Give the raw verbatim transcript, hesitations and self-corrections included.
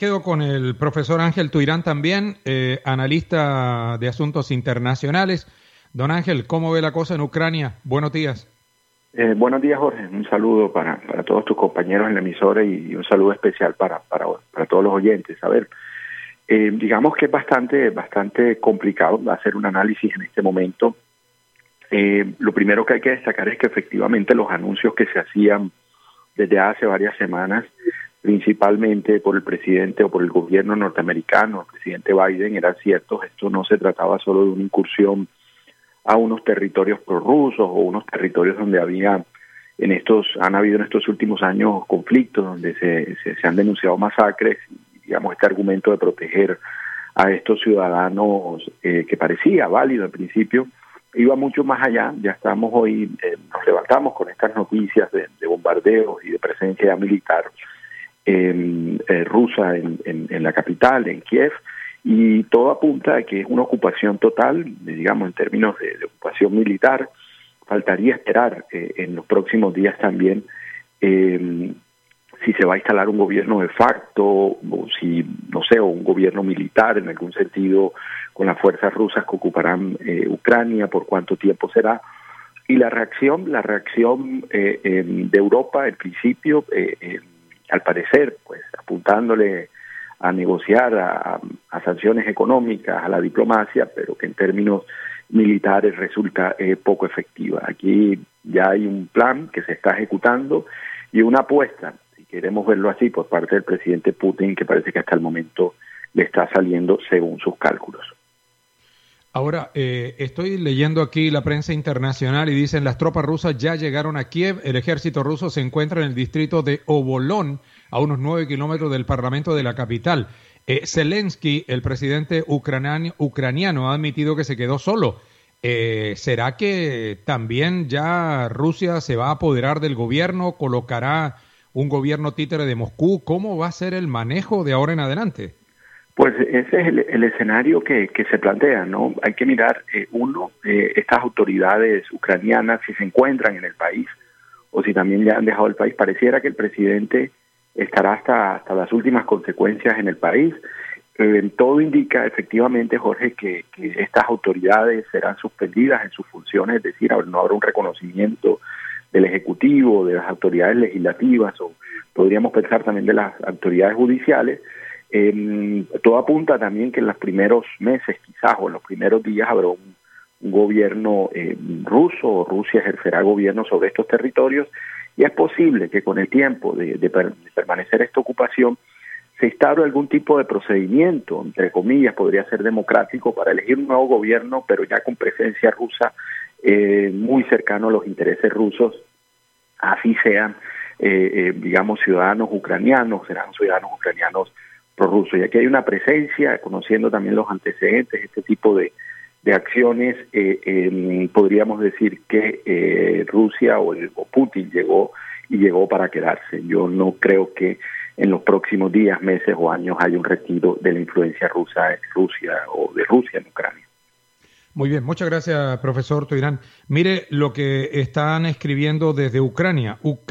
Quedo con el profesor Ángel Tuirán también, eh, analista de asuntos internacionales. Don Ángel, ¿cómo ve la cosa en Ucrania? Buenos días. Eh, buenos días, Jorge. Un saludo para, para todos tus compañeros en la emisora y un saludo especial para, para, para todos los oyentes. A ver, eh, digamos que es bastante, bastante complicado hacer un análisis en este momento. Eh, lo primero que hay que destacar es que efectivamente los anuncios que se hacían desde hace varias semanas, principalmente por el presidente o por el gobierno norteamericano, el presidente Biden, eran ciertos. Esto no se trataba solo de una incursión a unos territorios prorrusos o unos territorios donde había en estos han habido en estos últimos años conflictos donde se, se, se han denunciado masacres. Digamos, este argumento de proteger a estos ciudadanos eh, que parecía válido al principio iba mucho más allá. Ya estamos hoy, eh, nos levantamos con estas noticias de, de bombardeos y de presencia militar eh, eh, rusa en, en, en la capital, en Kiev, y todo apunta a que es una ocupación total, digamos, en términos de, de ocupación militar. Faltaría esperar eh, en los próximos días también eh, si se va a instalar un gobierno de facto, o si, no sé, o un gobierno militar en algún sentido con las fuerzas rusas que ocuparán eh, Ucrania, por cuánto tiempo será. Y la reacción, la reacción eh, eh, de Europa, en principio, eh, eh, al parecer, pues apuntándole a negociar, a, a sanciones económicas, a la diplomacia, pero que en términos militares resulta eh, poco efectiva. Aquí ya hay un plan que se está ejecutando y una apuesta, si queremos verlo así, por parte del presidente Putin, que parece que hasta el momento le está saliendo según sus cálculos. Ahora, eh, estoy leyendo aquí la prensa internacional y dicen las tropas rusas ya llegaron a Kiev, el ejército ruso se encuentra en el distrito de Obolón, a unos nueve kilómetros del parlamento de la capital. Eh, Zelensky, el presidente ucraniano, ucraniano, ha admitido que se quedó solo. Eh, ¿Será que también ya Rusia se va a apoderar del gobierno, colocará un gobierno títere de Moscú? ¿Cómo va a ser el manejo de ahora en adelante? Pues ese es el, el escenario que, que se plantea, ¿no? Hay que mirar, eh, uno, eh, estas autoridades ucranianas, si se encuentran en el país o si también ya han dejado el país. Pareciera que el presidente estará hasta, hasta las últimas consecuencias en el país. Eh, todo indica efectivamente, Jorge, que, que estas autoridades serán suspendidas en sus funciones, es decir, no habrá un reconocimiento del Ejecutivo, de las autoridades legislativas, o podríamos pensar también de las autoridades judiciales. Eh, todo apunta también que en los primeros meses, quizás, o en los primeros días, habrá un, un gobierno eh, ruso, o Rusia ejercerá gobierno sobre estos territorios, y es posible que con el tiempo de, de, per, de permanecer esta ocupación se instaure algún tipo de procedimiento, entre comillas, podría ser democrático, para elegir un nuevo gobierno, pero ya con presencia rusa, eh, muy cercano a los intereses rusos, así sean, eh, eh, digamos, ciudadanos ucranianos, serán ciudadanos ucranianos prorrusos. Y aquí hay una presencia, conociendo también los antecedentes, este tipo de, de acciones, eh, eh, podríamos decir que eh, Rusia o, el, o Putin llegó y llegó para quedarse. Yo no creo que en los próximos días, meses o años haya un retiro de la influencia rusa en Rusia o de Rusia en Ucrania. Muy bien, muchas gracias, profesor Tuirán. Mire lo que están escribiendo desde Ucrania. Ucrania